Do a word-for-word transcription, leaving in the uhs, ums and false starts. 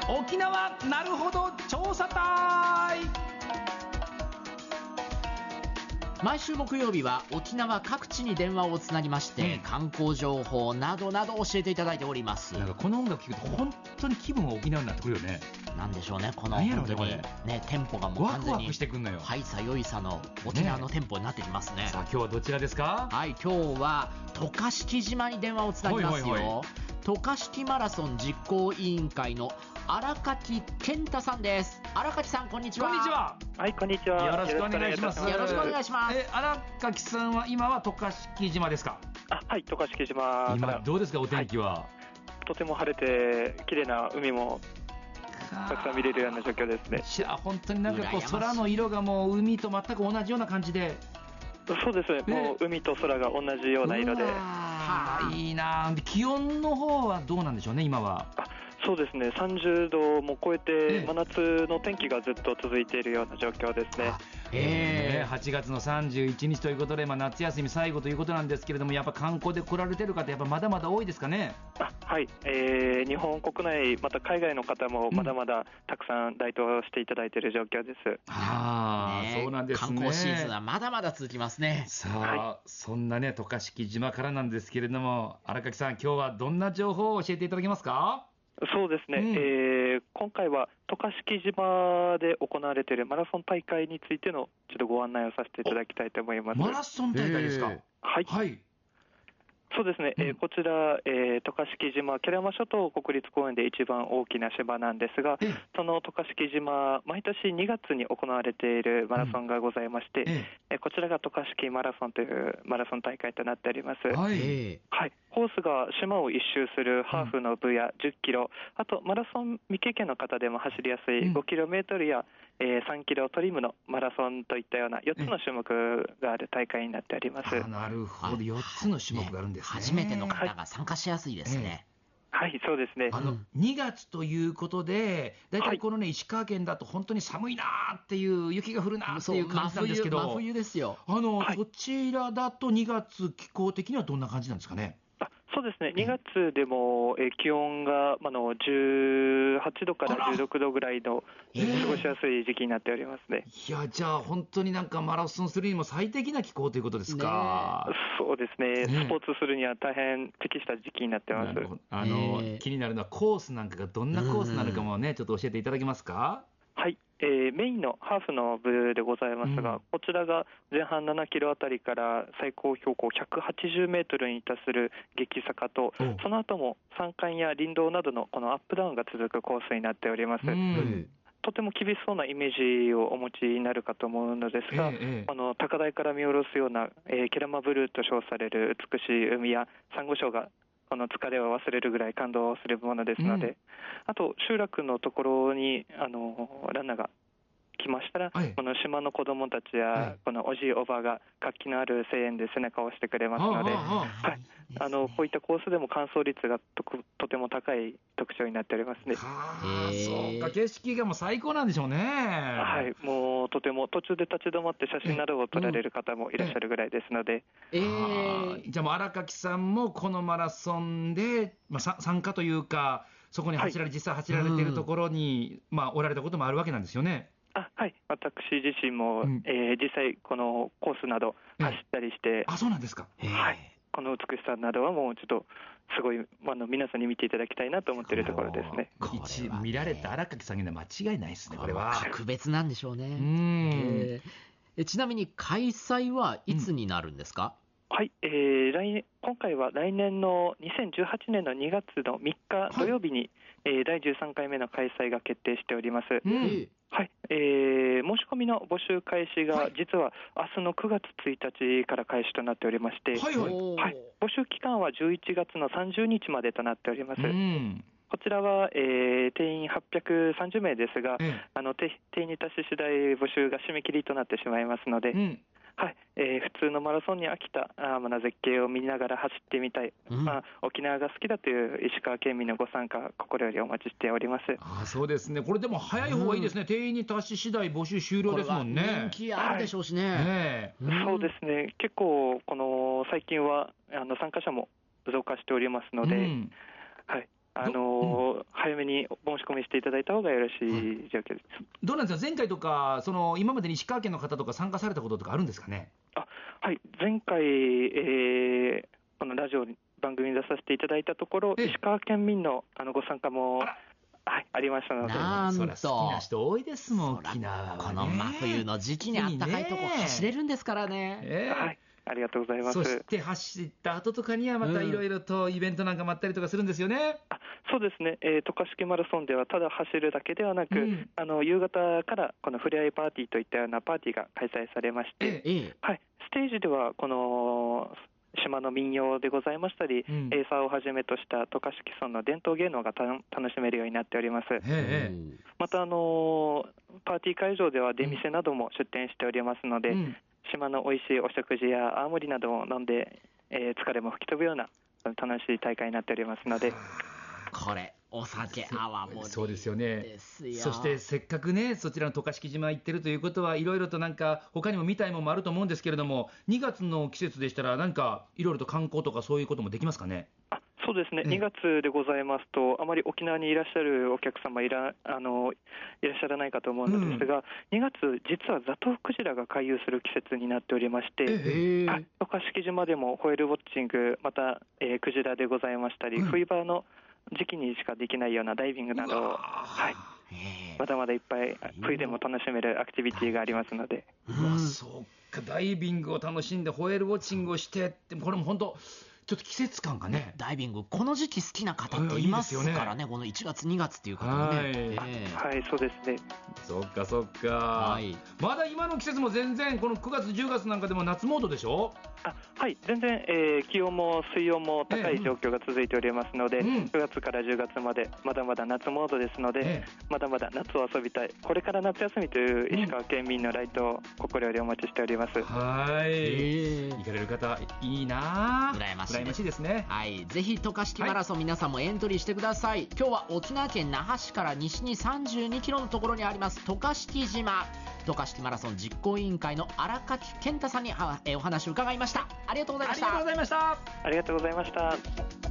沖縄なるほど調査隊。 毎週木曜日は沖縄各地に電話をつなぎまして、うん、観光情報などなど教えていただいております。 なんかこの音楽聴くと本当に気分が沖縄になってくるよね。 なんでしょうね、この本当にね、テンポがもう完全にワクワクしてくんのよ。 はいさよいさの沖縄のテンポになってきますね。 さあ今日はどちらですか？ はい、今日は渡嘉敷島に電話をつなぎますよ。ほいほいほい。渡嘉敷マラソン実行委員会の荒垣健太さんです。荒垣さん、こんにちは。 こんにちは。 はい、こんにちは。 よろしくお願いします。 よろしくお願いします。 え、荒垣さんは今は渡嘉敷島ですか？ あ、はい、渡嘉敷島。 今どうですか、お天気は？はい、とても晴れて綺麗な海もたくさん見れるような状況ですね。 いや、本当になんかこう空の色がもう海と全く同じような感じで。 そうですね、もう海と空が同じような色で、 はあ、いいな。気温の方はどうなんでしょうね、今は。 あ、そうですね、さんじゅうども超えて真夏の天気がずっと続いているような状況ですね。 えー、はちがつのさんじゅういちにちということで、まあ、夏休み最後ということなんですけれども、やっぱ観光で来られてる方やっぱまだまだ多いですかね？ あ、はい、えー、日本国内また海外の方もまだまだたくさん来島していただいている状況です。うん、 あ、ね、そうなんですね。 観光シーズンはまだまだ続きますね。 さあ、はい、そんなね渡嘉敷島からなんですけれども、荒垣さん、今日はどんな情報を教えていただけますか？ そうですね、うん、えー、今回は渡嘉敷島で行われているマラソン大会についてのちょっとご案内をさせていただきたいと思います。 マラソン大会ですか？ はい、はい、そうですね、うん、えー、こちら、えー、渡嘉敷島、慶良間諸島国立公園で一番大きな島なんですが、その渡嘉敷島、毎年にがつに行われているマラソンがございまして、うん、えー、こちらが渡嘉敷マラソンというマラソン大会となっております。 はい、 はい、コースが島を一周するハーフの部やじゅっキロ、うん、あとマラソン未経験の方でも走りやすいごキロメートルや、うん、えー、さんキロトリムのマラソンといったようなよっつの種目がある大会になっております。 あ、なるほど、よっつの種目があるんですね。 初めての方が参加しやすいですね。 はい、はい、そうですね。 あのにがつということで、だいたいこのね、はい、石川県だと本当に寒いなーっていう、雪が降るなーっていう感じなんですけど、 真冬ですよ。 あの、はい、そちらだとにがつ、気候的にはどんな感じなんですかね？ そうですね、にがつでも、えー、気温が、まあ、のじゅうはちどからじゅうろくどぐらいの、えー、過ごしやすい時期になっておりますね。 いや、じゃあ本当になんかマラソンするにも最適な気候ということですか？ ね、そうですね、 ね、 スポーツするには大変適した時期になってます。 あの、えー、気になるのはコースなんかがどんなコースなのかもね、ちょっと教えていただけますか？ はい、えー、メインのハーフの部でございますが、うん、こちらが前半ななキロあたりから最高標高ひゃくはちじゅうメートルに達する激坂と、その後も山間や林道などのこのアップダウンが続くコースになっております。うん、とても厳しそうなイメージをお持ちになるかと思うのですが、ええ、あの高台から見下ろすような、えー、ケラマブルーと称される美しい海やサンゴ礁がこの疲れを忘れるぐらい感動するものですので、うん、あと集落のところにあのランナーが来ましたら、はい、この島の子どもたちや、はい、このおじいおばあが活気のある声援で背中を押してくれますので、はい、あのこういったコースでも完走率が と, とても高い特徴になっておりますね。 はあ、そうか、景色がもう最高なんでしょうね。 はい、もうとても途中で立ち止まって写真などを撮られる方もいらっしゃるぐらいですので、 ええー、じゃあもう荒垣さんもこのマラソンで、まあ、参加というか、そこに走られ、はい、実際走られているところに、まあ、おられたこともあるわけなんですよね。 あ、はい、私自身も、うん、えー、実際このコースなど走ったりして、えー、あ、そうなんですか。 はい、この美しさなどはもうちょっとすごい、あの皆さんに見ていただきたいなと思っているところですね。 一見られた荒垣さんには間違いないですね、これは。 格別なんでしょうね。 うん、 えー、ちなみに開催はいつになるんですか？ うん、はい、えー、来年今回は来年のにせんじゅうはちねんのにがつのみっか土曜日に、はい、えー、だいじゅうさんかいめの開催が決定しております。うん、はい、えー、申し込みの募集開始が、はい、実は明日のくがつついたちから開始となっておりまして、 はいはいはい、募集期間はじゅういちがつのさんじゅうにちまでとなっております。 うん、 こちらは、えー、定員はっぴゃくさんじゅうめいですが、 うん、 あの定員に達し次第募集が締め切りとなってしまいますので、うん、はい、えー、普通のマラソンに飽きたあまな絶景を見ながら走ってみたい、うん、まあ、沖縄が好きだという石川県民のご参加心よりお待ちしております。 あ、そうですね。これでも早い方がいいですね。うん、定員に達し次第募集終了ですもんね。 人気あるでしょうしね。 はいね、うん、そうですね。結構この最近はあの参加者も増加しておりますので、うん、はい、あのーうん、 早めに申し込みしていただいた方がよろしい状況です。 どうなんですか、前回とか、その今までに石川県の方とか参加されたこととかあるんですかね。 あはい、前回、えー、このラジオ番組に出させていただいたところ、石川県民のあのご参加もあ、はい、ありましたので、 なんとそ好きな人多いですもん、沖縄はね。 この真冬の時期にあったかいとこ走れるんですからね。 えーはい、ありがとうございます。 そして走った後とかにはまたいろいろとイベントなんかもあったりとかするんですよね。 うん、あそうですね、えー、渡嘉敷マラソンではただ走るだけではなく、うん、あの夕方からこのふれあいパーティーといったようなパーティーが開催されまして、 ええはい、ステージではこの島の民謡でございましたり、うん、エイサーをはじめとした渡嘉敷村の伝統芸能がた楽しめるようになっております。 へえまたあのパーティー会場では出店なども出店しておりますので、うん、島の美味しいお食事や泡盛などを飲んで、えー、疲れも吹き飛ぶような楽しい大会になっておりますので、 これお酒泡盛そうですよね。 ですよ。 そしてせっかくねそちらの渡嘉敷島行ってるということはいろいろとなんか他にも見たいものもあると思うんですけれども、にがつの季節でしたらなんかいろいろと観光とかそういうこともできますかね。 あそうですね、にがつでございますとあまり沖縄にいらっしゃるお客様いら、あのいらっしゃらないかと思うのですが、うん、にがつ実はザトウクジラが回遊する季節になっておりまして、渡嘉敷島でもホエールウォッチングまた、えー、クジラでございましたり、うん、冬場の時期にしかできないようなダイビングなどを、はい、まだまだいっぱい冬でも楽しめるアクティビティがありますので、 うわそうか、ダイビングを楽しんでホエールウォッチングをしてってこれも本当ちょっと季節感がね、 ダイビングこの時期好きな方っていますからね、いいねこのいちがつにがつっていう方もね、 はい、えーはい、そうですね。 そっかそっか、はい、まだ今の季節も全然このくがつじゅうがつなんかでも夏モードでしょ。 あはい、全然、えー、気温も水温も高い状況が続いておりますので、えーうん、くがつからじゅうがつまでまだまだ夏モードですので、えー、まだまだ夏を遊びたい、これから夏休みという石川県民の来島を心よりお待ちしております。 はい、えー、行かれる方いいな、 羨ましい羨ましいですね。 はい、ぜひ渡嘉敷マラソン、はい、皆さんもエントリーしてください。今日は沖縄県那覇市から西にさんじゅうにキロのところにあります渡嘉敷島、渡嘉敷マラソン実行委員会の荒垣健太さんにお話を伺いました。ありがとうございました。 ありがとうございました。 ありがとうございました。